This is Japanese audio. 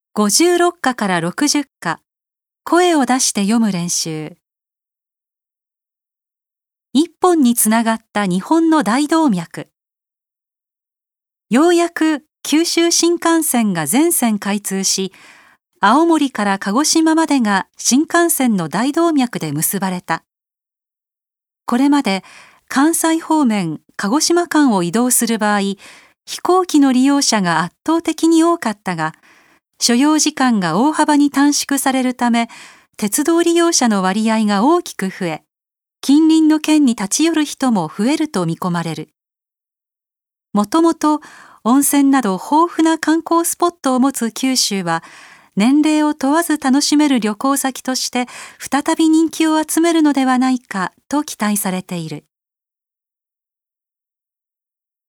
56課から60課、声を出して読む練習。一本につながった日本の大動脈。ようやく九州新幹線が全線開通し、青森から鹿児島までが新幹線の大動脈で結ばれた。これまで関西方面、鹿児島間を移動する場合、飛行機の利用者が圧倒的に多かったが、所要時間が大幅に短縮されるため、鉄道利用者の割合が大きく増え、近隣の県に立ち寄る人も増えると見込まれる。もともと温泉など豊富な観光スポットを持つ九州は、年齢を問わず楽しめる旅行先として再び人気を集めるのではないかと期待されている。